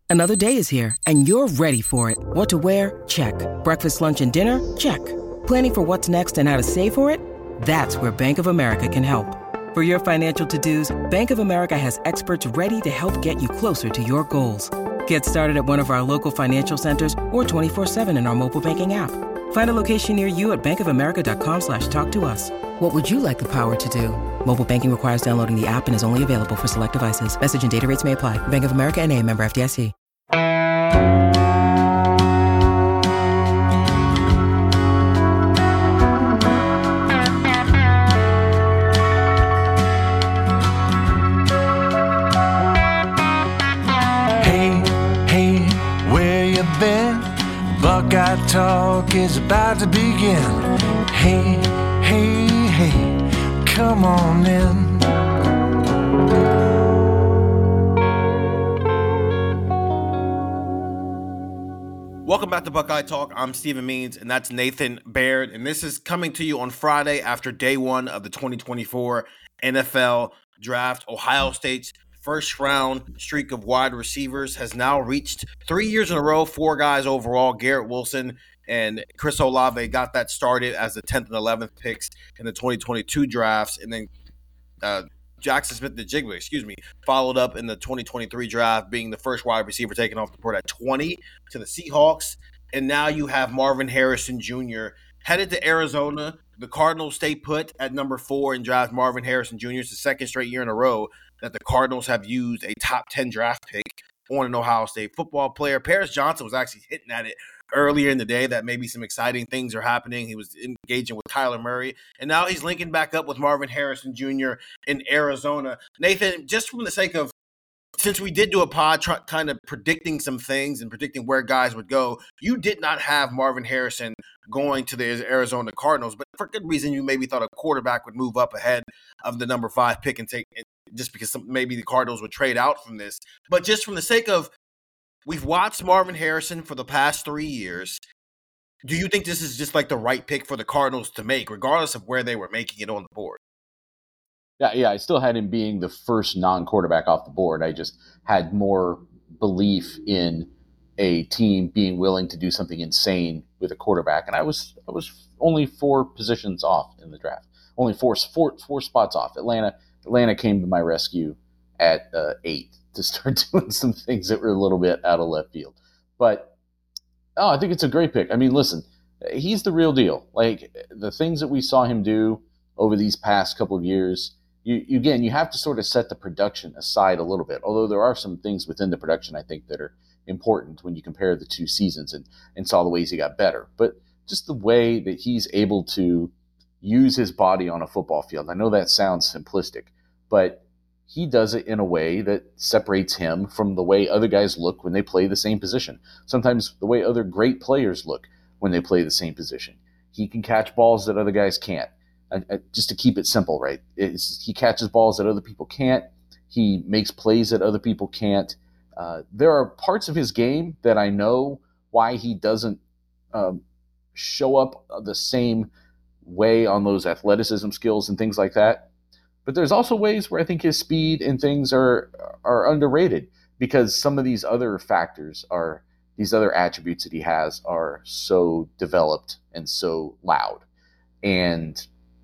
Another day is here, and you're ready for it. What to wear? Check. Breakfast, lunch, and dinner? Check. Planning for what's next and how to save for it? That's where Bank of America can help. For your financial to-dos, Bank of America has experts ready to help get you closer to your goals. Get started at one of our local financial centers or 24/7 in our mobile banking app. Find a location near you at bankofamerica.com/talktous. What would you like the power to do? Mobile banking requires downloading the app and is only available for select devices. Message and data rates may apply. Bank of America N.A., member FDIC. Buckeye Talk is about to begin. Hey, hey, hey, come on in. Welcome back to Buckeye Talk. I'm Stephen Means, and that's Nathan Baird. And this is coming to you on Friday after day one of the 2024 NFL Draft. Ohio State's first-round streak of wide receivers has now reached 3 years in a row, 4 guys overall. Garrett Wilson and Chris Olave got that started as the 10th and 11th picks in the 2022 drafts. And then Jackson Smith-Njigba, followed up in the 2023 draft, being the first wide receiver taken off the board at 20 to the Seahawks. And now you have Marvin Harrison Jr. headed to Arizona. The Cardinals stay put at number 4 and draft Marvin Harrison Jr. It's the second straight year in a row that the Cardinals have used a top 10 draft pick on an Ohio State football player. Paris Johnson was actually hitting at it earlier in the day that maybe some exciting things are happening. He was engaging with Kyler Murray, and now he's linking back up with Marvin Harrison Jr. in Arizona. Nathan, just from the sake of, since we did do a pod kind of predicting some things and predicting where guys would go, you did not have Marvin Harrison going to the Arizona Cardinals, but for good reason. You maybe thought a quarterback would move up ahead of the number 5 pick and take it, just because maybe the Cardinals would trade out from this. But just from the sake of, we've watched Marvin Harrison for the past 3 years. Do you think this is just like the right pick for the Cardinals to make, regardless of where they were making it on the board? Yeah, I still had him being the first non-quarterback off the board. I just had more belief in a team being willing to do something insane with a quarterback, and I was only 4 positions off in the draft, only four spots off. Atlanta came to my rescue at 8 to start doing some things that were a little bit out of left field. But I think it's a great pick. I mean, listen, he's the real deal. Like, the things that we saw him do over these past couple of years, you have to sort of set the production aside a little bit, although there are some things within the production I think that are important when you compare the 2 seasons and saw the ways he got better. But just the way that he's able to use his body on a football field. I know that sounds simplistic, but he does it in a way that separates him from the way other guys look when they play the same position. Sometimes the way other great players look when they play the same position. He can catch balls that other guys can't. Just to keep it simple, right? He catches balls that other people can't. He makes plays that other people can't. There are parts of his game that I know why he doesn't show up the same way on those athleticism skills and things like that. But there's also ways where I think his speed and things are underrated, because some of these other factors these other attributes that he has are so developed and so loud. And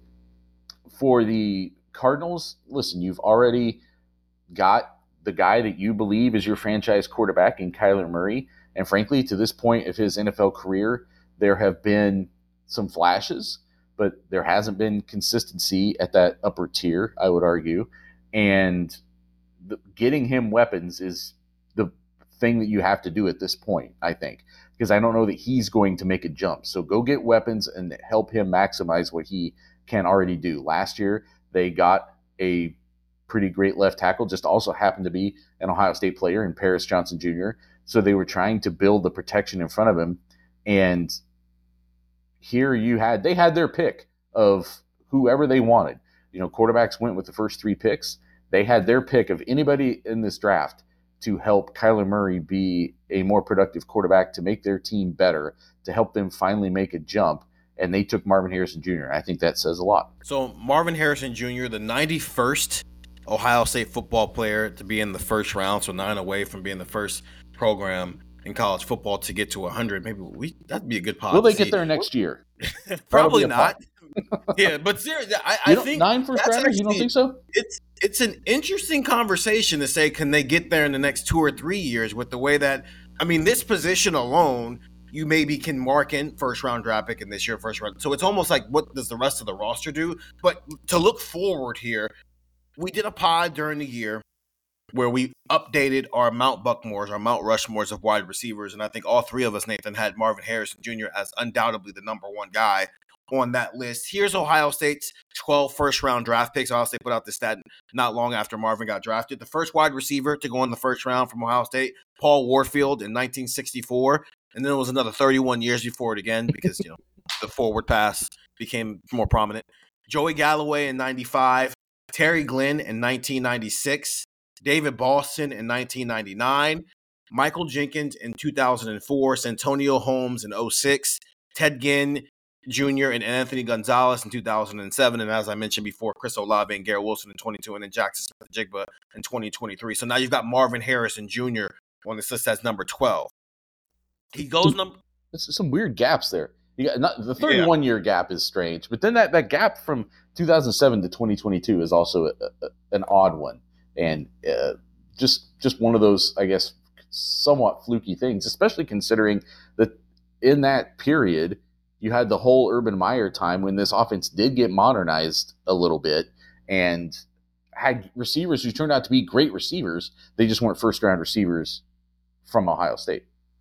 for the Cardinals, listen, you've already got the guy that you believe is your franchise quarterback in Kyler Murray. And frankly, to this point of his NFL career, there have been some flashes, but there hasn't been consistency at that upper tier, I would argue. And getting him weapons is the thing that you have to do at this point, I think, because I don't know that he's going to make a jump. So go get weapons and help him maximize what he can already do. Last year, they got a pretty great left tackle, just also happened to be an Ohio State player in Paris Johnson Jr. So they were trying to build the protection in front of him. And here they had their pick of whoever they wanted. You know, quarterbacks went with the first 3 picks. They had their pick of anybody in this draft to help Kyler Murray be a more productive quarterback, to make their team better, to help them finally make a jump. And they took Marvin Harrison Jr. I think that says a lot. So Marvin Harrison Jr., the 91st Ohio State football player to be in the first round, so 9 away from being the first program in college football to get to 100. Maybe that'd be a good pod. Will they get there next year? Probably not. Yeah, but seriously, I think 9 first rounders. You don't think so? It's an interesting conversation to say, can they get there in the next 2 or 3 years with the way that, I mean, this position alone, you maybe can mark in first round draft pick in this year, first round. So it's almost like, what does the rest of the roster do? But to look forward here, we did a pod during the year where we updated our Mount Buckmores, our Mount Rushmores of wide receivers. And I think all three of us, Nathan, had Marvin Harrison Jr. as undoubtedly the number one guy on that list. Here's Ohio State's 12 first-round draft picks. Ohio State put out this stat not long after Marvin got drafted. The first wide receiver to go in the first round from Ohio State, Paul Warfield in 1964. And then it was another 31 years before it again because, the forward pass became more prominent. Joey Galloway in 95. Terry Glenn in 1996. David Boston in 1999. Michael Jenkins in 2004. Santonio Holmes in 2006. Ted Ginn Jr. and Anthony Gonzalez in 2007. And as I mentioned before, Chris Olave and Garrett Wilson in 22, and then Jackson Smith-Njigba in 2023. So now you've got Marvin Harrison Jr. on this list as number 12. He goes number. There's some weird gaps there. You got the 31-year gap is strange, but then that gap from 2007 to 2022 is also an odd one, and just one of those, I guess, somewhat fluky things, especially considering that in that period you had the whole Urban Meyer time when this offense did get modernized a little bit and had receivers who turned out to be great receivers. They just weren't first-round receivers from Ohio State.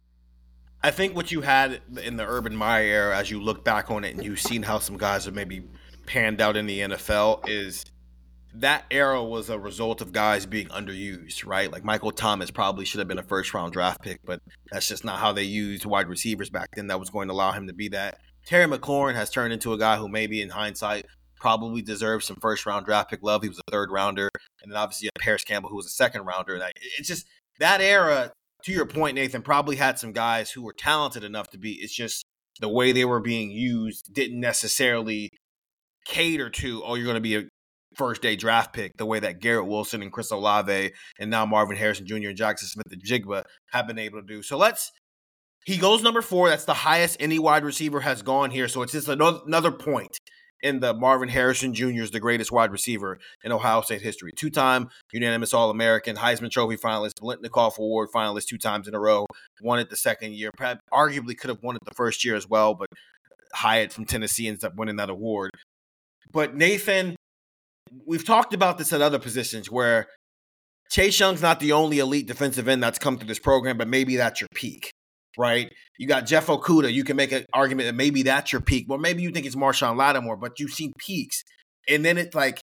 I think what you had in the Urban Meyer era, as you look back on it and you've seen how some guys have maybe panned out in the NFL, is that era was a result of guys being underused, right? Like Michael Thomas probably should have been a first-round draft pick, but that's just not how they used wide receivers back then. That was going to allow him to be that. Terry McLaurin has turned into a guy who maybe in hindsight probably deserves some first-round draft pick love. He was a third-rounder. And then obviously you have Paris Campbell, who was a second-rounder. And it's just that era, to your point, Nathan, probably had some guys who were talented enough to be. It's just the way they were being used didn't necessarily cater to, you're going to be a first-day draft pick, the way that Garrett Wilson and Chris Olave and now Marvin Harrison Jr. and Jackson Smith-Njigba have been able to do. So he goes number 4. That's the highest any wide receiver has gone here. So it's just another point in the Marvin Harrison Jr. is the greatest wide receiver in Ohio State history. 2-time unanimous All-American, Heisman Trophy finalist, Biletnikoff Award finalist 2 times in a row, won it the second year. Arguably could have won it the first year as well, but Hyatt from Tennessee ends up winning that award. But Nathan, we've talked about this at other positions where Chase Young's not the only elite defensive end that's come through this program, but maybe that's your peak. Right? You got Jeff Okudah. You can make an argument that maybe that's your peak. Well, maybe you think it's Marshawn Lattimore, but you've seen peaks. And then it's like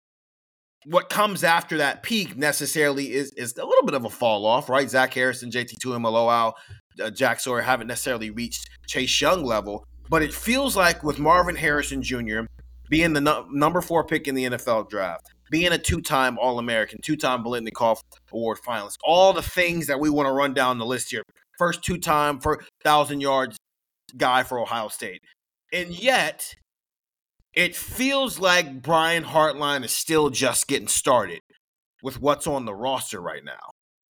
what comes after that peak necessarily is a little bit of a fall off, right? Zach Harrison, JT Tuimoloau, Jack Sawyer haven't necessarily reached Chase Young level. But it feels like with Marvin Harrison Jr. being the number 4 pick in the NFL draft, being a 2-time All-American, 2-time Biletnikoff Award finalist, all the things that we want to run down the list here. First 2-time for 1,000 yards guy for Ohio State. And yet, it feels like Brian Hartline is still just getting started with what's on the roster right now.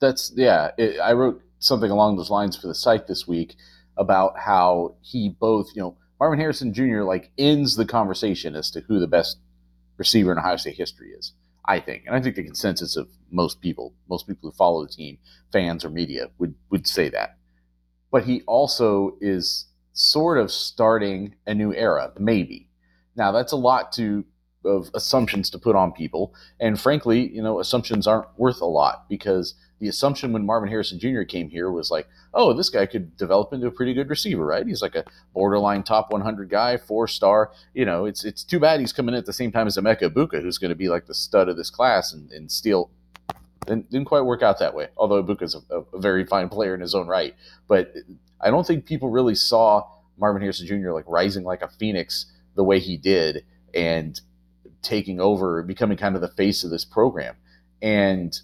I wrote something along those lines for the site this week about how he both, Marvin Harrison Jr. ends the conversation as to who the best receiver in Ohio State history is, I think. And I think the consensus of most people who follow the team, fans or media, would say that. But he also is sort of starting a new era, maybe. Now, that's a lot of assumptions to put on people. And frankly, assumptions aren't worth a lot, because the assumption when Marvin Harrison Jr. came here was like, oh, this guy could develop into a pretty good receiver, right? He's like a borderline top 100 guy, 4-star. It's too bad he's coming in at the same time as Emeka Egbuka, who's going to be like the stud of this class and steal. Didn't quite work out that way, although Ibuka's a very fine player in his own right. But I don't think people really saw Marvin Harrison Jr. rising like a phoenix the way he did and taking over, becoming kind of the face of this program. And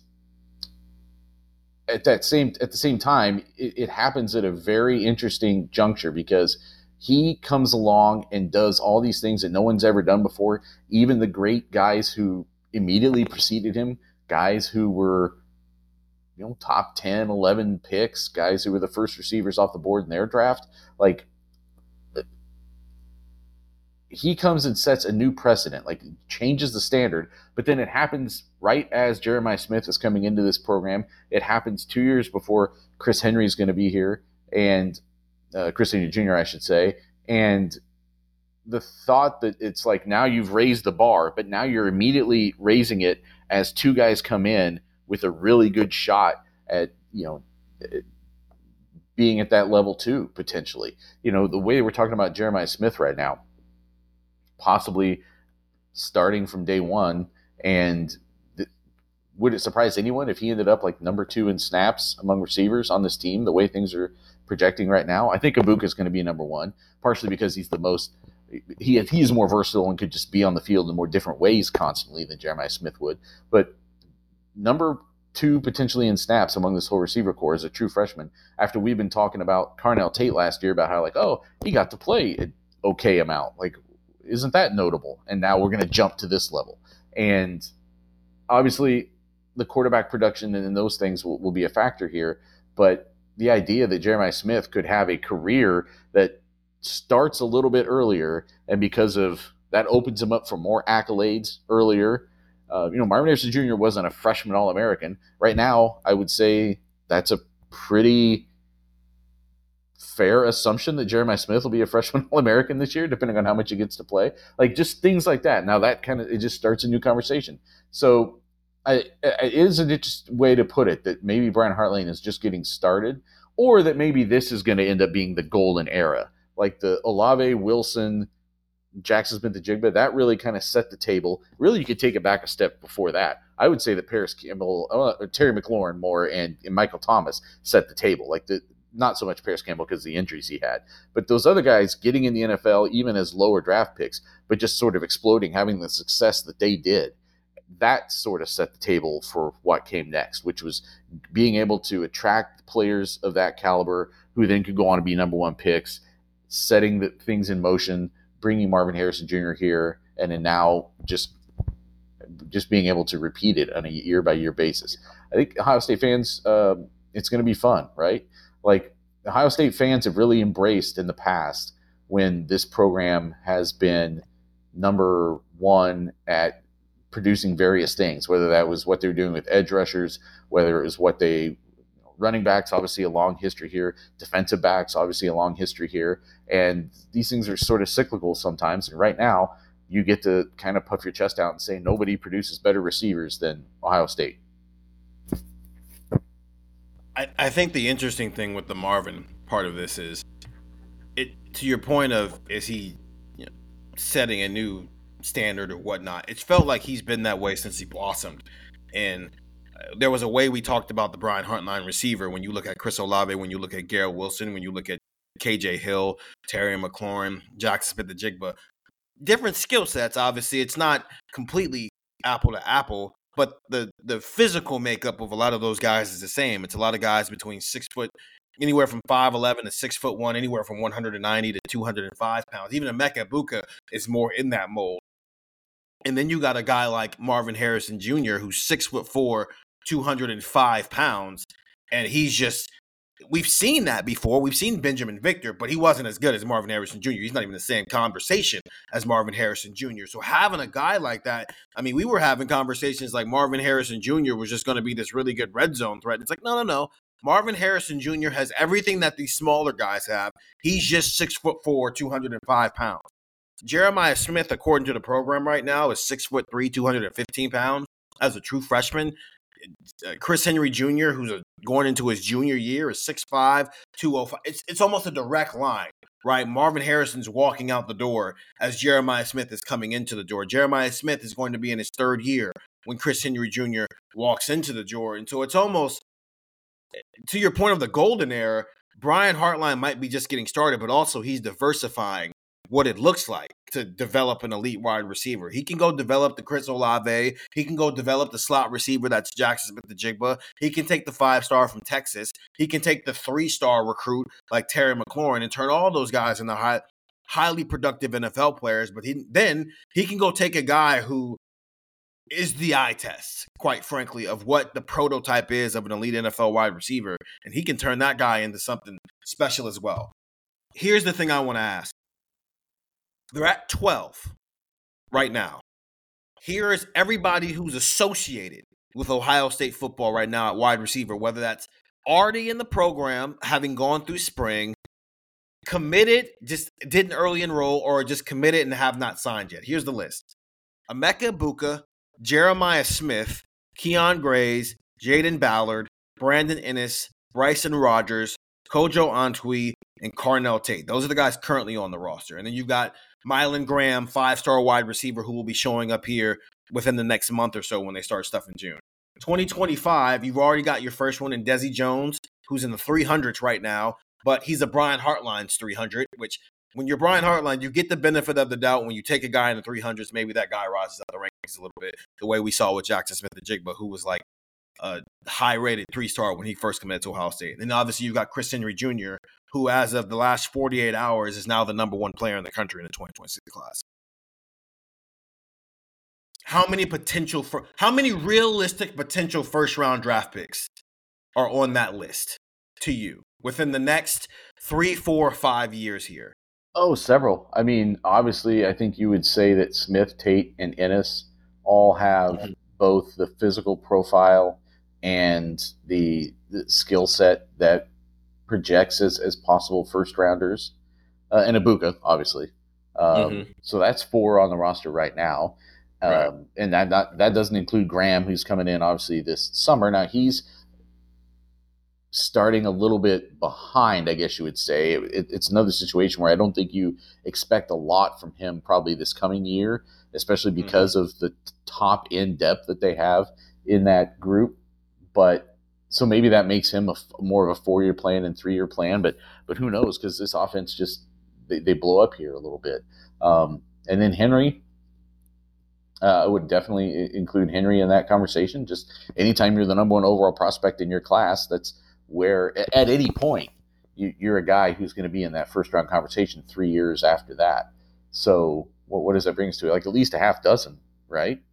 at the same time, it happens at a very interesting juncture, because he comes along and does all these things that no one's ever done before. Even the great guys who immediately preceded him, guys who were, top 10, 11 picks, guys who were the first receivers off the board in their draft. Like, he comes and sets a new precedent, like changes the standard, but then it happens right as Jeremiah Smith is coming into this program. It happens 2 years before Chris Henry is going to be here, and Chris Henry Jr., I should say. And the thought that it's like now you've raised the bar, but now you're immediately raising it as two guys come in with a really good shot at, being at that level too, potentially. The way we're talking about Jeremiah Smith right now, possibly starting from day one, and would it surprise anyone if he ended up like number 2 in snaps among receivers on this team, the way things are projecting right now? I think Egbuka is going to be number 1, partially because he's the most he's more versatile and could just be on the field in more different ways constantly than Jeremiah Smith would. But number 2 potentially in snaps among this whole receiver core as a true freshman, after we've been talking about Carnell Tate last year about how like, oh, he got to play an okay amount. Like, isn't that notable? And now we're going to jump to this level. And obviously the quarterback production and those things will be a factor here. But the idea that Jeremiah Smith could have a career that starts a little bit earlier, and because of that opens him up for more accolades earlier. Marvin Harrison Jr. wasn't a freshman All-American. Right now, I would say that's a pretty fair assumption that Jeremiah Smith will be a freshman All-American this year, depending on how much he gets to play. Like, just things like that. Now that it just starts a new conversation. So it is an interesting way to put it, that maybe Brian Hartline is just getting started, or that maybe this is going to end up being the golden era. Like the Olave, Wilson, Jackson Smith-Njigba, that really kind of set the table. Really, you could take it back a step before that. I would say that Paris Campbell, Terry McLaurin more, and Michael Thomas set the table. Like, not so much Paris Campbell because of the injuries he had, but those other guys getting in the NFL, even as lower draft picks, but just sort of exploding, having the success that they did, that sort of set the table for what came next, which was being able to attract players of that caliber who then could go on to be number 1 picks, setting the things in motion, bringing Marvin Harrison Jr. here, and then now just being able to repeat it on a year-by-year basis. I think Ohio State fans, it's going to be fun, right? Like, Ohio State fans have really embraced in the past when this program has been number 1 at producing various things, whether that was what they're doing with edge rushers, whether it was what they running backs, obviously a long history here, defensive backs, obviously a long history here, and these things are sort of cyclical sometimes. And right now, you get to kind of puff your chest out and say nobody produces better receivers than Ohio State. I think the interesting thing with the Marvin part of this is, to your point of, is he setting a new standard or whatnot? It's felt like he's been that way since he blossomed. And there was a way we talked about the Brian Hartline receiver when you look at Chris Olave, when you look at Garrett Wilson, when you look at KJ Hill, Terry McLaurin, Jackson Smith-Njigba. Different skill sets, obviously. It's not completely apple to apple, but the physical makeup of a lot of those guys is the same. It's a lot of guys between 6 foot, anywhere from 5'11" to 6'1", anywhere from 190 to 205 pounds. Even Emeka Egbuka is more in that mold. And then you got a guy like Marvin Harrison Jr., who's 6'4", 205 pounds, and he's just, we've seen that before. We've seen Benjamin Victor, but he wasn't as good as Marvin Harrison Jr. He's not even the same conversation as Marvin Harrison Jr. So having a guy like that, I mean, we were having conversations like Marvin Harrison Jr. was just going to be this really good red zone threat. It's like, no. Marvin Harrison Jr. has everything that these smaller guys have. He's just 6'4", 205 pounds. Jeremiah Smith, according to the program right now, is 6'3", 215 pounds as a true freshman. Chris Henry Jr., who's going into his junior year, is 6'5", 205. It's almost a direct line, right? Marvin Harrison's walking out the door as Jeremiah Smith is coming into the door. Jeremiah Smith is going to be in his 3rd year when Chris Henry Jr. walks into the door. And so it's almost, to your point of the golden era, Brian Hartline might be just getting started, but also he's diversifying what it looks like to develop an elite wide receiver. He can go develop the Chris Olave. He can go develop the slot receiver that's Jackson Smith-Njigba. He can take the 5-star from Texas. He can take the 3-star recruit like Terry McLaurin and turn all those guys into highly productive NFL players. But he can go take a guy who is the eye test, quite frankly, of what the prototype is of an elite NFL wide receiver. And he can turn that guy into something special as well. Here's the thing I want to ask. They're at 12 right now. Here is everybody who's associated with Ohio State football right now at wide receiver, whether that's already in the program, having gone through spring, committed, just didn't early enroll, or just committed and have not signed yet. Here's the list. Emeka Egbuka, Jeremiah Smith, Keon Grays, Jaden Ballard, Brandon Inniss, Bryson Rogers, Kojo Antwi, and Carnell Tate. Those are the guys currently on the roster. And then you've got Mylan Graham, 5-star wide receiver, who will be showing up here within the next month or so when they start stuff in June. 2025, you've already got your first one in Desi Jones, who's in the 300s right now, but he's a Brian Hartline's 300, which when you're Brian Hartline, you get the benefit of the doubt. When you take a guy in the 300s, maybe that guy rises out of the rankings a little bit, the way we saw with Jackson Smith-Njigba, who was like a high-rated 3-star when he first committed to Ohio State. And then obviously you've got Chris Henry Jr., who as of the last 48 hours is now the number one player in the country in the 2026 class. How many realistic potential first-round draft picks are on that list to you within the next 3, 4, 5 years here? Oh, several. I mean, obviously, I think you would say that Smith, Tate, and Inniss all have both the physical profile and the skill set that projects as possible first-rounders. And Egbuka, obviously. So that's 4 on the roster right now. Right. And that doesn't include Graham, who's coming in, obviously, this summer. Now, he's starting a little bit behind, I guess you would say. It's another situation where I don't think you expect a lot from him probably this coming year, especially because of the top end depth that they have in that group. But so maybe that makes him more of a 4-year plan and 3-year plan. But who knows? Because this offense just they blow up here a little bit. And then Henry, I would definitely include Henry in that conversation. Just anytime you're the number one overall prospect in your class, that's where at any point you're a guy who's going to be in that first round conversation 3 years after that. So what does that bring us to? Like at least a half dozen, right?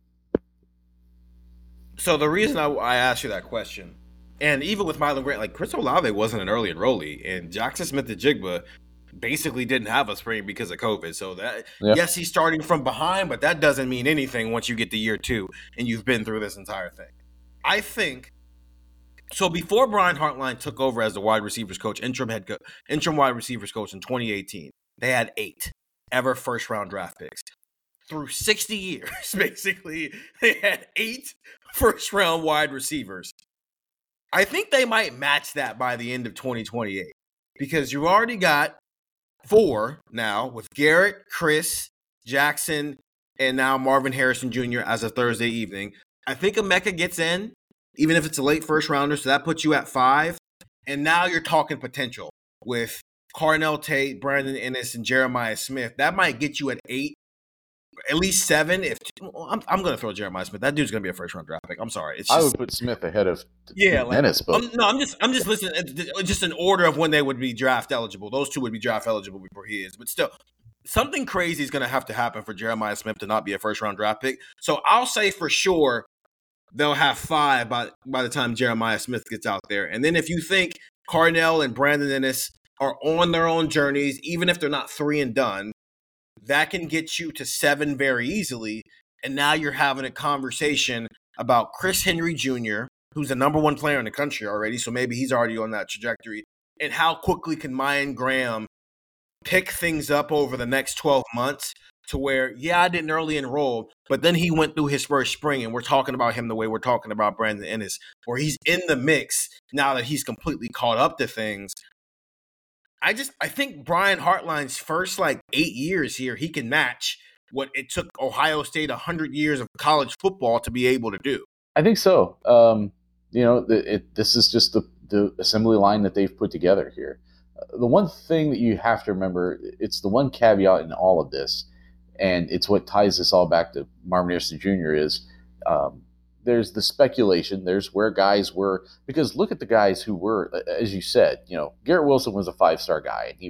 So the reason I asked you that question, and even with Mylan Graham, like Chris Olave wasn't an early enrollee, and Jackson Smith-Njigba basically didn't have a spring because of COVID. So that yes, he's starting from behind, but that doesn't mean anything once you get to year 2 and you've been through this entire thing. I think so. Before Brian Hartline took over as the wide receivers coach, interim wide receivers coach in 2018, they had 8 ever first round draft picks. Through 60 years, basically, they had 8 first round wide receivers. I think they might match that by the end of 2028 because you've already got 4 now with Garrett, Chris, Jackson, and now Marvin Harrison Jr. as of Thursday evening. I think Emeka gets in, even if it's a late first rounder, so that puts you at 5. And now you're talking potential with Carnell Tate, Brandon Inniss, and Jeremiah Smith. That might get you at 8, at least 7. If I'm going to throw Jeremiah Smith. That dude's going to be a first round draft pick. I'm sorry. It's just, I would put Smith ahead of Inniss, but I'm just listening. Just an order of when they would be draft eligible. Those 2 would be draft eligible before he is. But still, something crazy is going to have to happen for Jeremiah Smith to not be a first round draft pick. So I'll say for sure they'll have 5 by the time Jeremiah Smith gets out there. And then if you think Carnell and Brandon Inniss are on their own journeys, even if they're not 3 and done, that can get you to 7 very easily. And now you're having a conversation about Chris Henry Jr., who's the number 1 player in the country already, so maybe he's already on that trajectory. And how quickly can Mylan Graham pick things up over the next 12 months to where, I didn't early enroll, but then he went through his first spring, and we're talking about him the way we're talking about Brandon Inniss, where he's in the mix now that he's completely caught up to things. I think Brian Hartline's first 8 years here, he can match what it took Ohio State 100 years of college football to be able to do. I think so. This is just the assembly line that they've put together here. The one thing that you have to remember, it's the one caveat in all of this, and it's what ties this all back to Marvin Harrison Jr. is there's the speculation. There's where guys were, because look at the guys who were, as you said, Garrett Wilson was a 5-star guy, and he was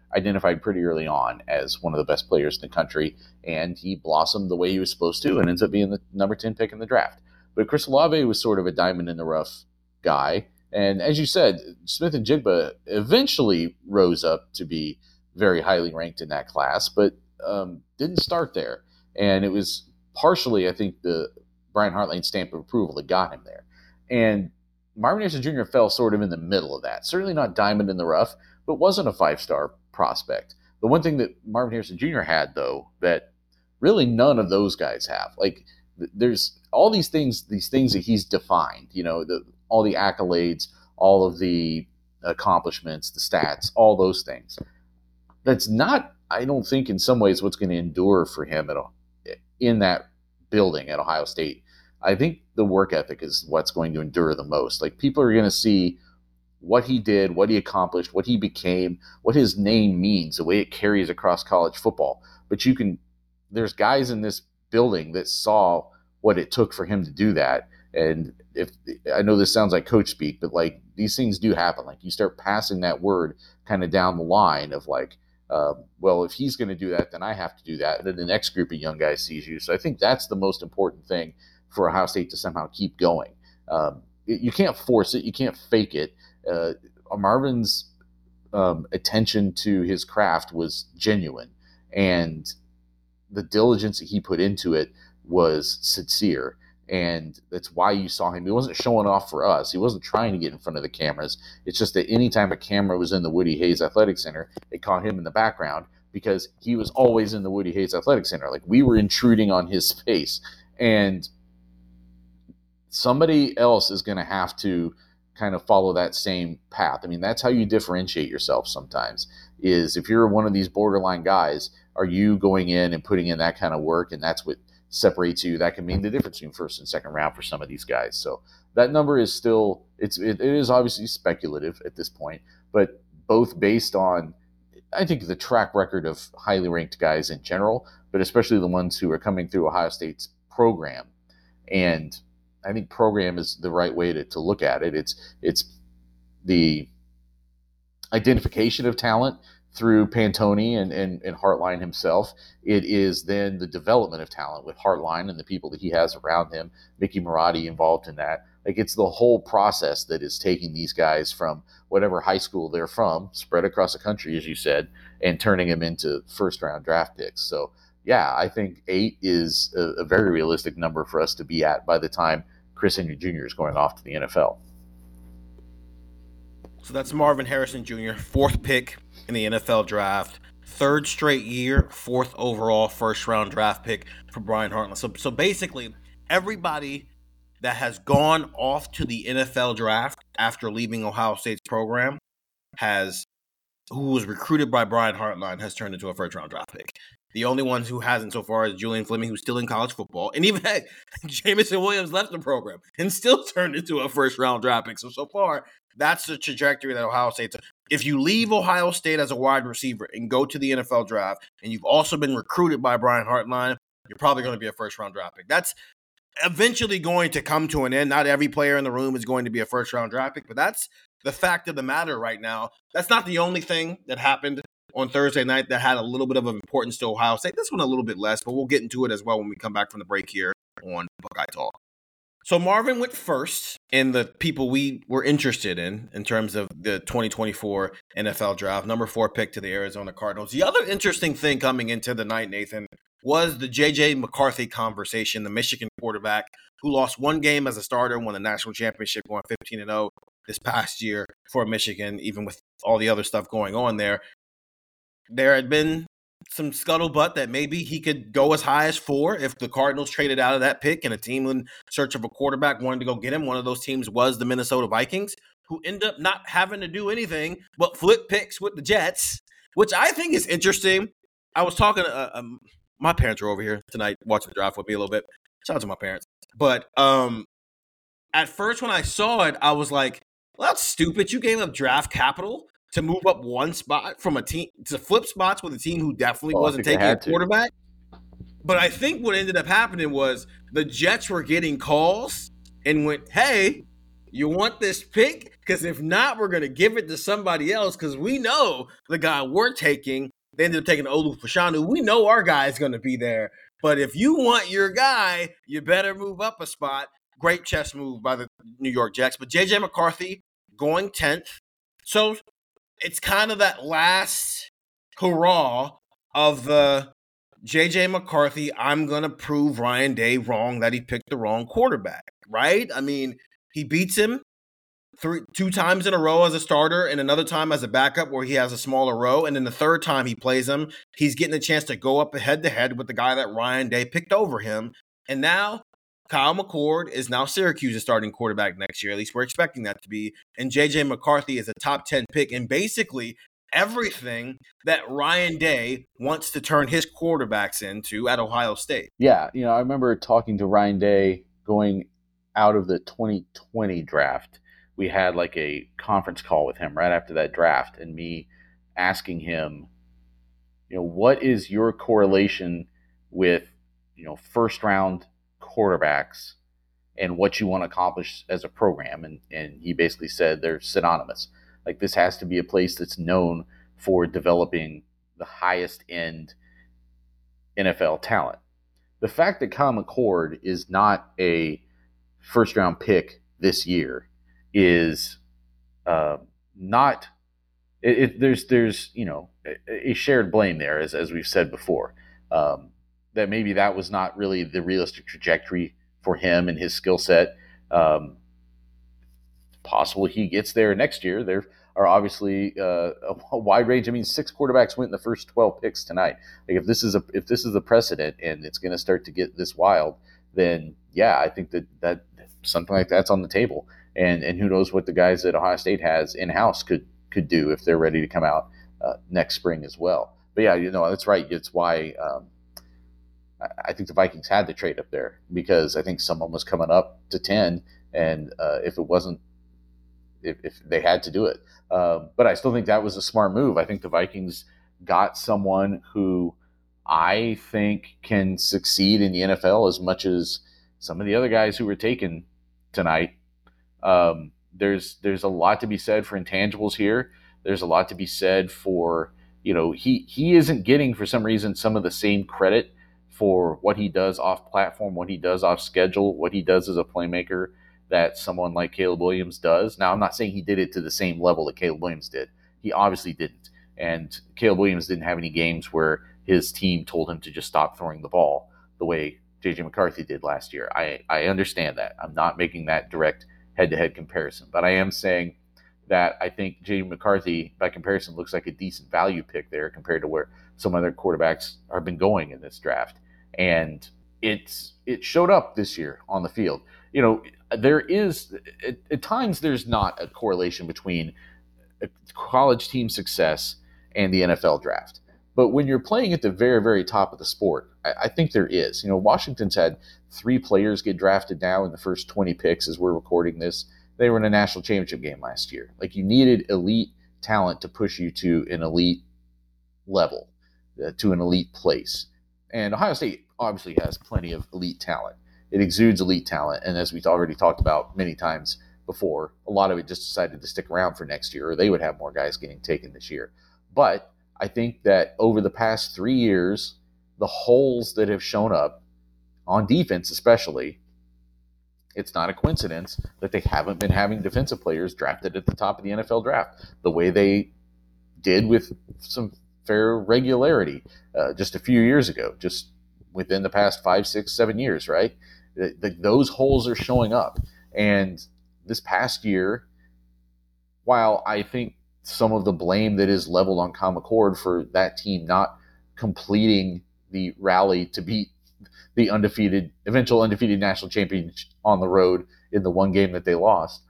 identified pretty early on as one of the best players in the country, and he blossomed the way he was supposed to and ends up being the number 10 pick in the draft. But Chris Olave was sort of a diamond in the rough guy. And as you said, Smith-Njigba eventually rose up to be very highly ranked in that class, but didn't start there. And it was partially, I think, the Brian Hartline stamp of approval that got him there. And Marvin Harrison Jr. fell sort of in the middle of that. Certainly not diamond in the rough, but wasn't a five-star prospect. The one thing that Marvin Harrison Jr. had, though, that really none of those guys have. Like, there's all these things that he's defined, all the accolades, all of the accomplishments, the stats, all those things. That's not, I don't think, in some ways what's going to endure for him in that building at Ohio State. I think the work ethic is what's going to endure the most. Like, people are going to see what he did, what he accomplished, what he became, what his name means, the way it carries across college football. But there's guys in this building that saw what it took for him to do that. And if I know this sounds like coach speak, but like, these things do happen. Like, you start passing that word kind of down the line of like, well, if he's going to do that, then I have to do that. And then the next group of young guys sees you. So I think that's the most important thing for Ohio State to somehow keep going. You can't force it. You can't fake it. Marvin's attention to his craft was genuine, and the diligence that he put into it was sincere. And that's why you saw him. He wasn't showing off for us. He wasn't trying to get in front of the cameras. It's just that anytime a camera was in the Woody Hayes Athletic Center, it caught him in the background because he was always in the Woody Hayes Athletic Center. Like, we were intruding on his space. And somebody else is going to have to kind of follow that same path. I mean, that's how you differentiate yourself sometimes, is if you're one of these borderline guys, are you going in and putting in that kind of work? And that's what separates you. That can mean the difference between first and second round for some of these guys. So that number is still, it is obviously speculative at this point, but both based on, I think, the track record of highly ranked guys in general, but especially the ones who are coming through Ohio State's program. And I think program is the right way to look at it. It's the identification of talent through Pantoni and Hartline himself. It is then the development of talent with Hartline and the people that he has around him, Mickey Marotti involved in that. Like, it's the whole process that is taking these guys from whatever high school they're from, spread across the country, as you said, and turning them into first-round draft picks. So, yeah, I think 8 is a very realistic number for us to be at by the time Chris Henry Jr. is going off to the NFL. So that's Marvin Harrison Jr., 4th pick in the NFL draft, 3rd straight year, 4th overall first-round draft pick for Brian Hartline. So basically, everybody that has gone off to the NFL draft after leaving Ohio State's program who was recruited by Brian Hartline has turned into a first-round draft pick. The only one who hasn't so far is Julian Fleming, who's still in college football. And even Jameson Williams left the program and still turned into a first-round draft pick. So far, that's the trajectory that Ohio State's. If you leave Ohio State as a wide receiver and go to the NFL draft, and you've also been recruited by Brian Hartline, you're probably going to be a first-round draft pick. That's eventually going to come to an end. Not every player in the room is going to be a first-round draft pick, but that's the fact of the matter right now. That's not the only thing that happened on Thursday night that had a little bit of importance to Ohio State. This one a little bit less, but we'll get into it as well when we come back from the break here on Buckeye Talk. So Marvin went first in the people we were interested in terms of the 2024 NFL draft, number 4 pick to the Arizona Cardinals. The other interesting thing coming into the night, Nathan, was the J.J. McCarthy conversation, the Michigan quarterback who lost one game as a starter, won the national championship, going 15-0 this past year for Michigan, even with all the other stuff going on there. There had been some scuttlebutt that maybe he could go as high as 4 if the Cardinals traded out of that pick and a team in search of a quarterback wanted to go get him. One of those teams was the Minnesota Vikings, who end up not having to do anything but flip picks with the Jets, which I think is interesting. I was talking to my parents were over here tonight watching the draft with me a little bit. Shout out to my parents. But at first when I saw it, I was like, well, that's stupid. You gave up draft capital to move up one spot from a team to flip spots with a team who definitely wasn't taking a quarterback. But I think what ended up happening was the Jets were getting calls and went, hey, You want this pick? Because if not, we're going to give it to somebody else because we know the guy we're taking. They ended up taking Olu Fashanu. We know our guy is going to be there. But if you want your guy, you better move up a spot. Great chess move by the New York Jets. But J.J. McCarthy going 10th. So it's kind of that last hurrah of the J.J. McCarthy, I'm going to prove Ryan Day wrong that he picked the wrong quarterback, right? I mean, he beats him two times in a row as a starter and another time as a backup where he has a smaller row. And then the third time he plays him, he's getting a chance to go up head-to-head with the guy that Ryan Day picked over him. And now Kyle McCord is now Syracuse's starting quarterback next year. At least we're expecting that to be. And J.J. McCarthy is a top 10 pick. And basically everything that Ryan Day wants to turn his quarterbacks into at Ohio State. Yeah, I remember talking to Ryan Day going out of the 2020 draft. We had like a conference call with him right after that draft, and me asking him, what is your correlation with, first round quarterbacks and what you want to accomplish as a program? And he basically said they're synonymous. Like, this has to be a place that's known for developing the highest end NFL talent. The fact that Kyle McCord is not a first round pick this year is not there's a shared blame there, as we've said before, that maybe that was not really the realistic trajectory for him and his skill set. Possible he gets there next year. There are obviously a wide range. I mean, 6 quarterbacks went in the first 12 picks tonight. Like, if this is a precedent and it's going to start to get this wild, then yeah, I think that something like that's on the table. And who knows what the guys that Ohio State has in-house could do if they're ready to come out next spring as well. But yeah, that's right. It's why I think the Vikings had to trade up there, because I think someone was coming up to 10, and if it wasn't, if they had to do it. But I still think that was a smart move. I think the Vikings got someone who I think can succeed in the NFL as much as some of the other guys who were taken tonight. There's a lot to be said for intangibles here. There's a lot to be said for, he isn't getting, for some reason, some of the same credit for what he does off platform, what he does off schedule, what he does as a playmaker that someone like Caleb Williams does. Now, I'm not saying he did it to the same level that Caleb Williams did. He obviously didn't. And Caleb Williams didn't have any games where his team told him to just stop throwing the ball the way J.J. McCarthy did last year. I understand that. I'm not making that direct head-to-head comparison. But I am saying that I think J.J. McCarthy, by comparison, looks like a decent value pick there compared to where some other quarterbacks have been going in this draft. And it showed up this year on the field. There is, at times, there's not a correlation between a college team success and the NFL draft. But when you're playing at the very, very top of the sport, I think there is. Washington's had 3 players get drafted now in the first 20 picks as we're recording this. They were in a national championship game last year. Like, you needed elite talent to push you to an elite level, to an elite place. And Ohio State obviously has plenty of elite talent. It exudes elite talent. And as we've already talked about many times before, a lot of it just decided to stick around for next year, or they would have more guys getting taken this year. But I think that over the past 3 years, the holes that have shown up on defense especially, it's not a coincidence that they haven't been having defensive players drafted at the top of the NFL draft the way they did with some fair regularity just a few years ago, just within the past 5, 6, 7 years, right? Those holes are showing up. And this past year, while I think some of the blame that is leveled on Kyle McCord for that team not completing the rally to beat the eventual undefeated national champion on the road in the one game that they lost,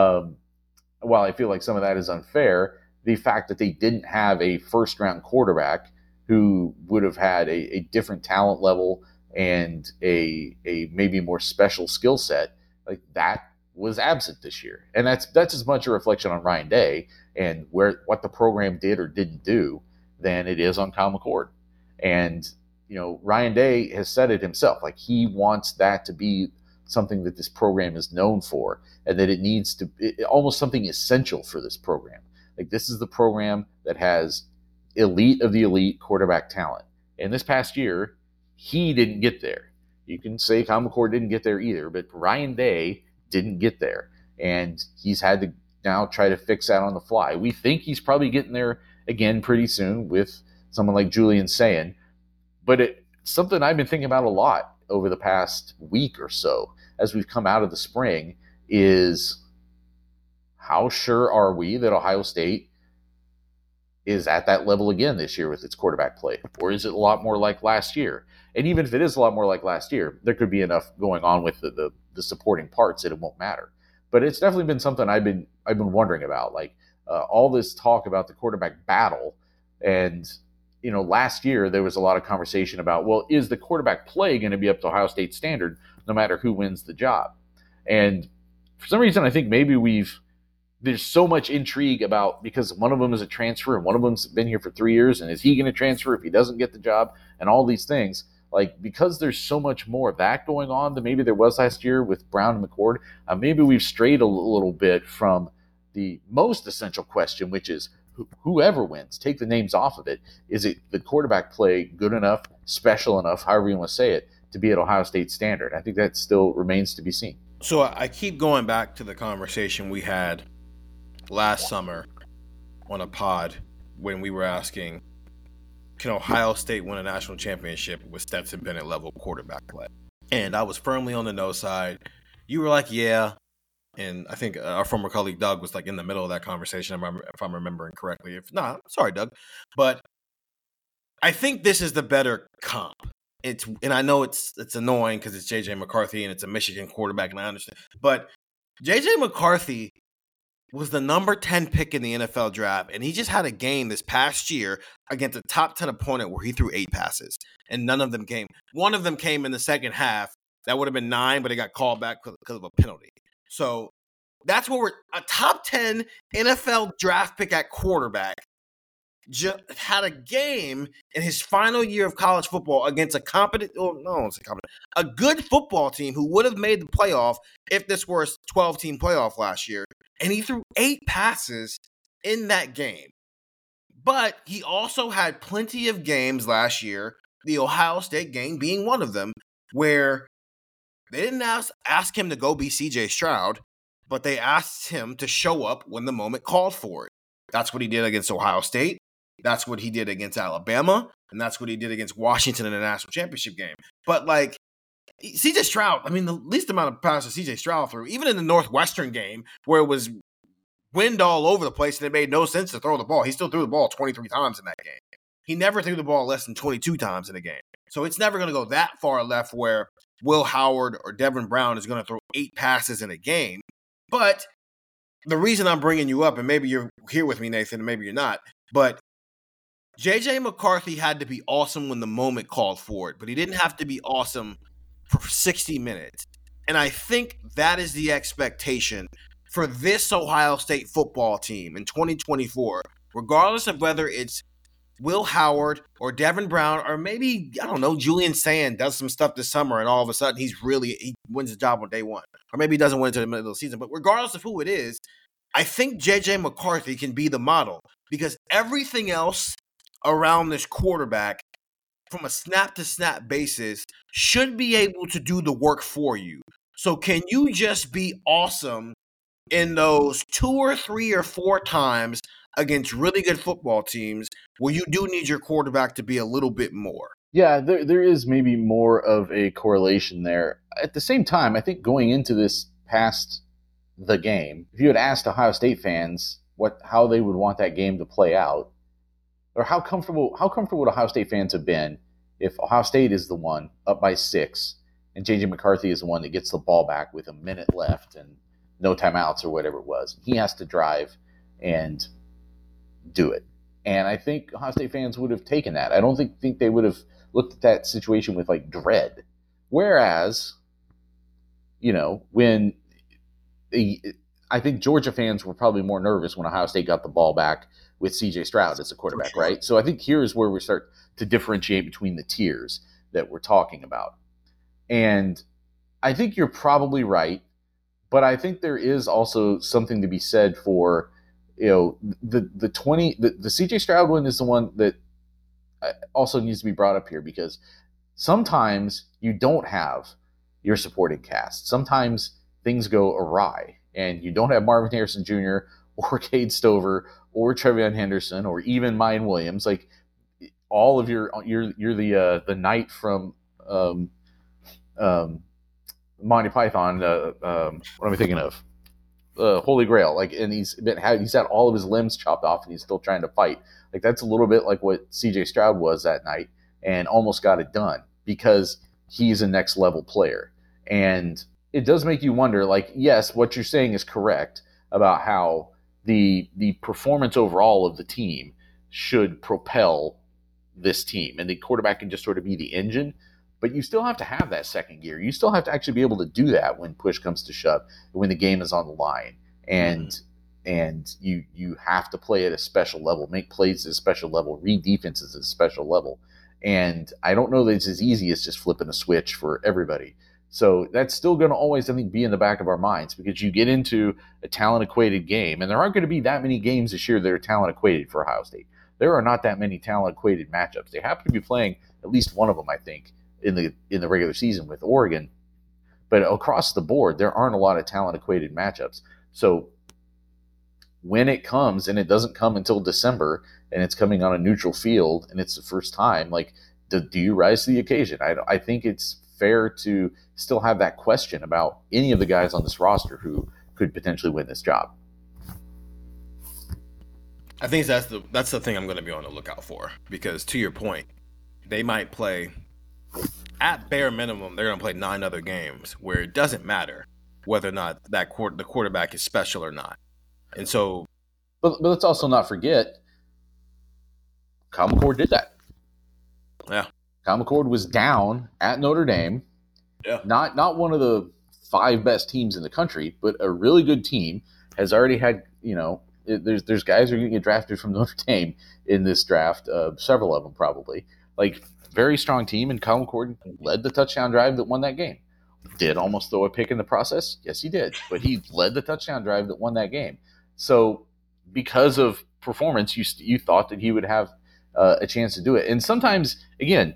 while I feel like some of that is unfair, the fact that they didn't have a first-round quarterback who would have had a different talent level and a maybe more special skill set, like that was absent this year. And that's as much a reflection on Ryan Day and what the program did or didn't do than it is on Kyle McCord. And Ryan Day has said it himself, like he wants that to be something that this program is known for, and that it needs to almost something essential for this program. Like, this is the program that has elite of the elite quarterback talent. And this past year, he didn't get there. You can say Kyle McCord didn't get there either, but Ryan Day didn't get there. And he's had to now try to fix that on the fly. We think he's probably getting there again pretty soon with someone like Julian Sayin. But it's something I've been thinking about a lot over the past week or so as we've come out of the spring is, how sure are we that Ohio State is at that level again this year with its quarterback play? Or is it a lot more like last year? And even if it is a lot more like last year, there could be enough going on with the supporting parts that it won't matter. But it's definitely been something I've been wondering about, like all this talk about the quarterback battle. And last year there was a lot of conversation about, well, is the quarterback play going to be up to Ohio State standard no matter who wins the job? And for some reason, I think maybe there's so much intrigue about, because one of them is a transfer and one of them's been here for 3 years, and is he going to transfer if he doesn't get the job, and all these things. Like, because there's so much more of that going on than maybe there was last year with Brown and McCord, maybe we've strayed a little bit from the most essential question, which is whoever wins, take the names off of it. Is it the quarterback play good enough, special enough, however you want to say it, to be at Ohio State standard? I think that still remains to be seen. So I keep going back to the conversation we had last summer on a pod when we were asking, can Ohio State win a national championship with Stetson Bennett level quarterback play? And I was firmly on the no side. You were like, yeah. And I think our former colleague Doug was like in the middle of that conversation, if I'm remembering correctly. If not, sorry, Doug. But I think this is the better comp. And I know it's annoying because it's J.J. McCarthy and it's a Michigan quarterback, and I understand. But J.J. McCarthy was the number 10 pick in the NFL draft, and he just had a game this past year against a top 10 opponent where he threw 8 passes, and none of them came. One of them came in the second half. That would have been 9, but it got called back because of a penalty. So that's what a top 10 NFL draft pick at quarterback just had a game in his final year of college football against a a good football team who would have made the playoff if this were a 12-team playoff last year. And he threw 8 passes in that game. But he also had plenty of games last year, the Ohio State game being one of them, where they didn't ask him to go be C.J. Stroud, but they asked him to show up when the moment called for it. That's what he did against Ohio State. That's what he did against Alabama. And that's what he did against Washington in the national championship game. But, like, C.J. Stroud, I mean, the least amount of passes C.J. Stroud threw, even in the Northwestern game where it was wind all over the place and it made no sense to throw the ball, he still threw the ball 23 times in that game. He never threw the ball less than 22 times in a game. So it's never going to go that far left where Will Howard or Devin Brown is going to throw 8 passes in a game. But the reason I'm bringing you up, and maybe you're here with me, Nathan, and maybe you're not, but J.J. McCarthy had to be awesome when the moment called for it, but he didn't have to be awesome for 60 minutes. And I think that is the expectation for this Ohio State football team in 2024, regardless of whether it's Will Howard or Devin Brown, or maybe, I don't know, Julian Sayin does some stuff this summer and all of a sudden he wins the job on day one. Or maybe he doesn't win until the middle of the season. But regardless of who it is, I think J.J. McCarthy can be the model because everything else around this quarterback from a snap-to-snap basis should be able to do the work for you. So can you just be awesome in those 2 or 3 or 4 times against really good football teams where you do need your quarterback to be a little bit more? Yeah, there is maybe more of a correlation there. At the same time, I think going into this past the game, if you had asked Ohio State fans how they would want that game to play out, or how comfortable would Ohio State fans have been if Ohio State is the one up by 6 and J.J. McCarthy is the one that gets the ball back with a minute left and no timeouts or whatever it was. He has to drive and do it. And I think Ohio State fans would have taken that. I don't think they would have looked at that situation with like dread. Whereas, when I think Georgia fans were probably more nervous when Ohio State got the ball back with C.J. Stroud as a quarterback, sure. Right? So I think here is where we start to differentiate between the tiers that we're talking about. And I think you're probably right, but I think there is also something to be said for, the CJ Stroud one is the one that also needs to be brought up here, because sometimes you don't have your supporting cast. Sometimes things go awry and you don't have Marvin Harrison Jr. or Cade Stover or Trevion Henderson or even Mayan Williams. Like, all of you're the knight from Monty Python. What am I thinking of? Holy Grail. Like, and he's had all of his limbs chopped off and he's still trying to fight. Like, that's a little bit like what CJ Stroud was that night, and almost got it done because he's a next level player. And it does make you wonder, like, yes, what you're saying is correct about how the performance overall of the team should propel this team, and the quarterback can just sort of be the engine. But you still have to have that second gear. You still have to actually be able to do that when push comes to shove, when the game is on the line, and you have to play at a special level, make plays at a special level, read defenses at a special level. And I don't know that it's as easy as just flipping a switch for everybody. So that's still going to always, I think, be in the back of our minds, because you get into a talent-equated game, and there aren't going to be that many games this year that are talent-equated for Ohio State. There are not that many talent-equated matchups. They happen to be playing at least one of them, I think, in the regular season with Oregon. But across the board, there aren't a lot of talent-equated matchups. So when it comes, and it doesn't come until December, and it's coming on a neutral field, and it's the first time, like, do you rise to the occasion? I think it's fair to still have that question about any of the guys on this roster who could potentially win this job. I think that's the thing I'm going to be on the lookout for, because to your point, they might play, at bare minimum, they're going to play 9 other games where it doesn't matter whether or not the quarterback is special or not. And so, but let's also not forget, Kyle McCord did that. Yeah, Kyle McCord was down at Notre Dame. Yeah, not one of the 5 best teams in the country, but a really good team. Has already had, there's guys who are going to get drafted from Notre Dame in this draft, several of them probably. Like, very strong team, and Kyle McCord led the touchdown drive that won that game. Did almost throw a pick in the process? Yes, he did. But he led the touchdown drive that won that game. So because of performance, you thought that he would have a chance to do it. And sometimes, again,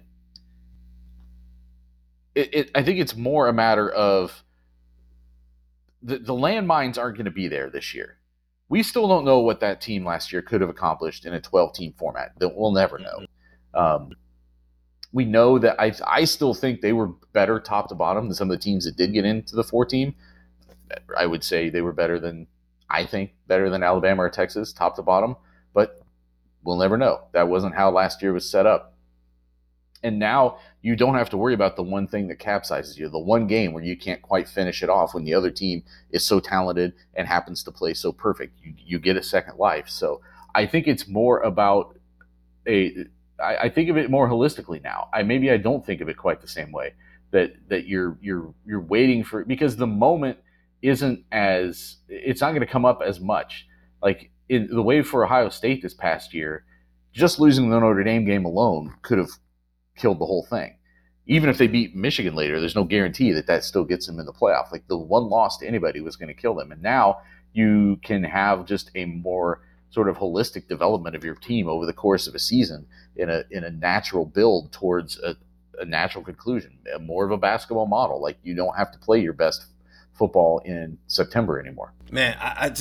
I think it's more a matter of the landmines aren't going to be there this year. We still don't know what that team last year could have accomplished in a 12-team format. That we'll never know. We know that I still think they were better top to bottom than some of the teams that did get into the 4-team. I would say they were better than Alabama or Texas, top to bottom. But we'll never know. That wasn't how last year was set up. And now you don't have to worry about the one thing that capsizes you, the one game where you can't quite finish it off when the other team is so talented and happens to play so perfect. You get a second life. So I think it's more about I think of it more holistically now. I don't think of it quite the same way, that you're waiting for, because the moment it's not going to come up as much. Like, in the way for Ohio State this past year, just losing the Notre Dame game alone could have killed the whole thing. Even if they beat Michigan later, there's no guarantee that still gets them in the playoff. Like, the one loss to anybody was going to kill them. And now you can have just a more sort of holistic development of your team over the course of a season in a natural build towards a natural conclusion, more of a basketball model. Like, you don't have to play your best football in September anymore. Man,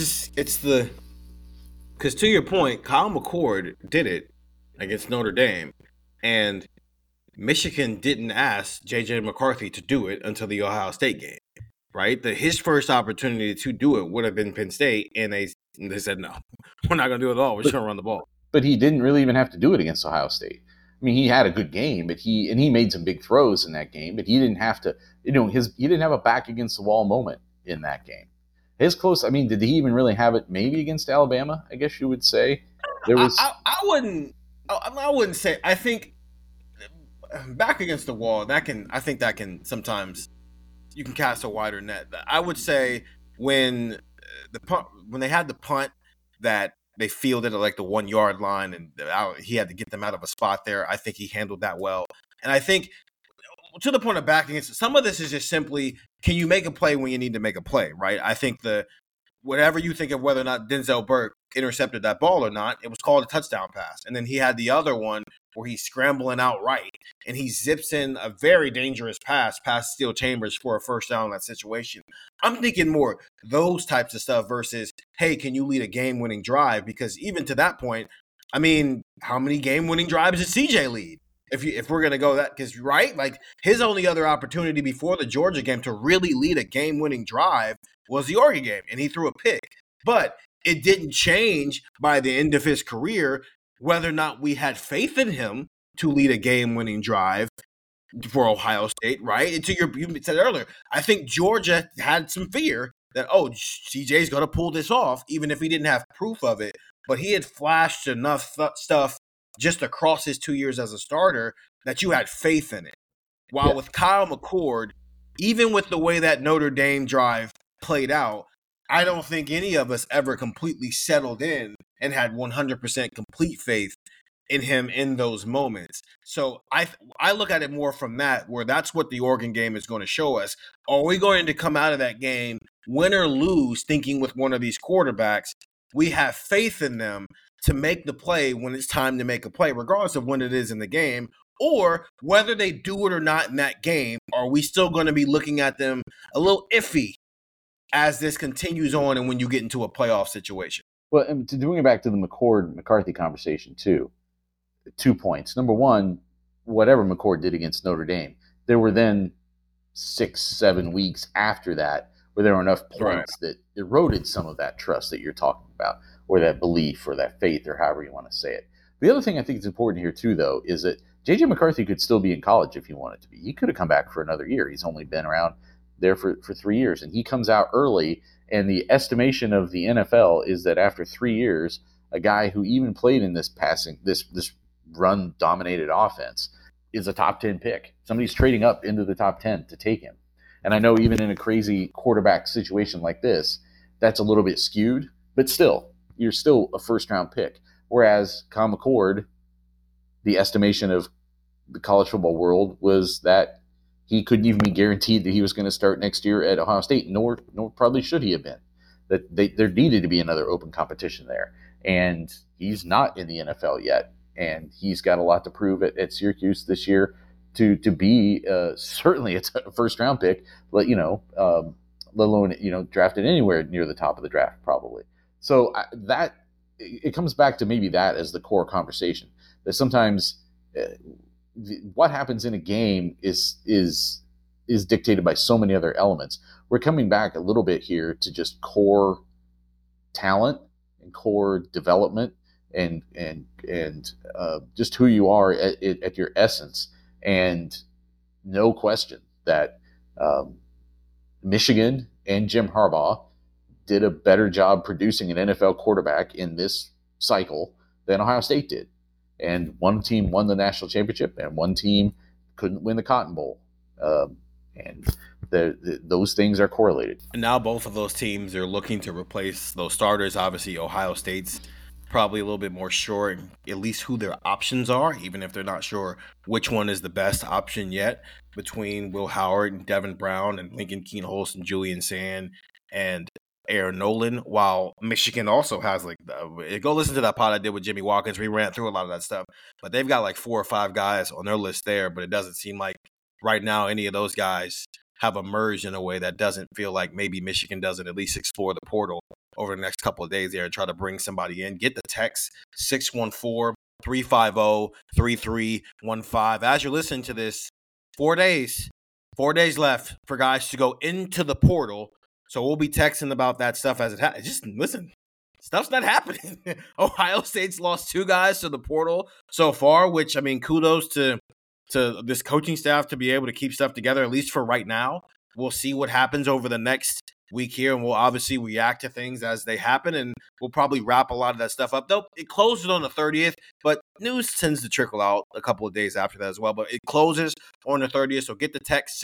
because to your point, Kyle McCord did it against Notre Dame, and Michigan didn't ask J.J. McCarthy to do it until the Ohio State game, right? His first opportunity to do it would have been Penn State, and they said, no, we're not going to do it at all. We're just going to run the ball. But he didn't really even have to do it against Ohio State. I mean, he had a good game, but he made some big throws in that game, but he didn't have to, he didn't have a back against the wall moment in that game. Did he even really have it maybe against Alabama, I guess you would say? I wouldn't say, I think back against the wall, I think that can sometimes, you can cast a wider net. I would say when they had the punt that they fielded at like the 1 yard line, and he had to get them out of a spot there, I think he handled that well. And I think to the point of backing it, some of this is just simply, can you make a play when you need to make a play, right? I think whatever you think of whether or not Denzel Burke intercepted that ball or not, it was called a touchdown pass. And then he had the other one where he's scrambling out right, and he zips in a very dangerous pass past Steel Chambers for a first down in that situation. I'm thinking more those types of stuff versus, hey, can you lead a game-winning drive? Because even to that point, I mean, how many game-winning drives did CJ lead? If we're going to go that, because, right, like his only other opportunity before the Georgia game to really lead a game-winning drive was the Oregon game, and he threw a pick. But it didn't change by the end of his career whether or not we had faith in him to lead a game-winning drive for Ohio State, right? And you said earlier, I think Georgia had some fear that, CJ's going to pull this off, even if he didn't have proof of it. But he had flashed enough stuff just across his 2 years as a starter that you had faith in it. While with Kyle McCord, even with the way that Notre Dame drive played out, I don't think any of us ever completely settled in and had 100% complete faith in him in those moments. So I look at it more from that, where that's what the Oregon game is going to show us. Are we going to come out of that game, win or lose, thinking with one of these quarterbacks, we have faith in them to make the play when it's time to make a play, regardless of when it is in the game, or whether they do it or not in that game, are we still going to be looking at them a little iffy as this continues on and when you get into a playoff situation? Well, and to bring it back to the McCord-McCarthy conversation too, 2 points. Number one, whatever McCord did against Notre Dame, there were then 6-7 weeks after that where there were enough points that eroded some of that trust that you're talking about, or that belief, or that faith, or however you want to say it. The other thing I think is important here too, though, is that J.J. McCarthy could still be in college if he wanted to be. He could have come back for another year. He's only been around there for 3 years, and he comes out early. And the estimation of the NFL is that after 3 years, a guy who even played in this run-dominated offense is a top 10 pick. Somebody's trading up into the top 10 to take him. And I know even in a crazy quarterback situation like this, that's a little bit skewed, but still, you're still a first-round pick. Whereas Kyle McCord, the estimation of the college football world was that he couldn't even be guaranteed that he was going to start next year at Ohio State, nor probably should he have been. That there needed to be another open competition there. And he's not in the NFL yet. And he's got a lot to prove at Syracuse this year to be certainly it's a first-round pick, let alone drafted anywhere near the top of the draft probably. So that it comes back to maybe that as the core conversation. That sometimes what happens in a game is dictated by so many other elements. We're coming back a little bit here to just core talent and core development and just who you are at your essence. And no question that Michigan and Jim Harbaugh did a better job producing an NFL quarterback in this cycle than Ohio State did. And one team won the national championship, and one team couldn't win the Cotton Bowl. And those things are correlated. And now both of those teams are looking to replace those starters. Obviously, Ohio State's probably a little bit more sure, at least who their options are, even if they're not sure which one is the best option yet, between Will Howard and Devin Brown and Lincoln Keen-Holst and Julian Sand and Aaron Nolan, while Michigan also has go listen to that pod I did with Jimmy Watkins. We ran through a lot of that stuff, but they've got like 4 or 5 guys on their list there, but it doesn't seem like right now any of those guys have emerged in a way that doesn't feel like maybe Michigan doesn't at least explore the portal over the next couple of days there and try to bring somebody in. Get the text 614-350-3315. As you're listening to this, 4 days left for guys to go into the portal. So we'll be texting about that stuff as it happens. Just listen, stuff's not happening. Ohio State's lost 2 guys to the portal so far, which, I mean, kudos to this coaching staff to be able to keep stuff together, at least for right now. We'll see what happens over the next week here, and we'll obviously react to things as they happen, and we'll probably wrap a lot of that stuff up. Though it closes on the 30th, but news tends to trickle out a couple of days after that as well. But it closes on the 30th, so get the text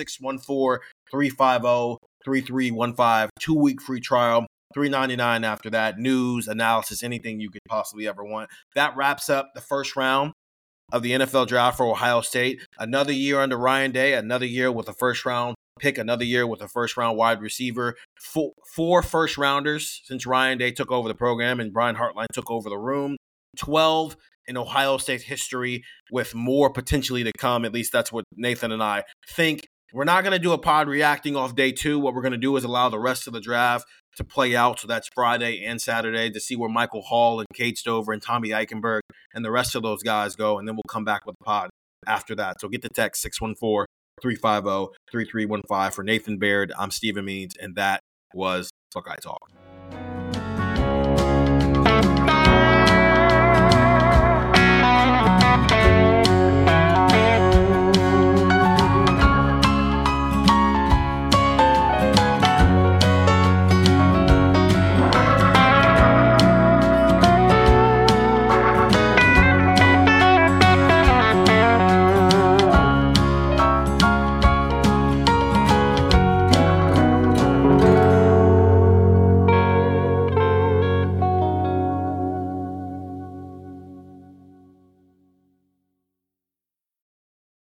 614-350-3315, 2-week free trial, $3.99 after that. News, analysis, anything you could possibly ever want. That wraps up the first round of the NFL draft for Ohio State. Another year under Ryan Day, another year with a first-round pick, another year with a first-round wide receiver. Four first-rounders since Ryan Day took over the program and Brian Hartline took over the room. 12 in Ohio State history, with more potentially to come. At least that's what Nathan and I think. We're not going to do a pod reacting off day 2. What we're going to do is allow the rest of the draft to play out. So that's Friday and Saturday, to see where Michael Hall and Cade Stover and Tommy Eichenberg and the rest of those guys go. And then we'll come back with the pod after that. So get the text 614-350-3315 for Nathan Baird. I'm Stephen Means, and that was Buckeye Talk.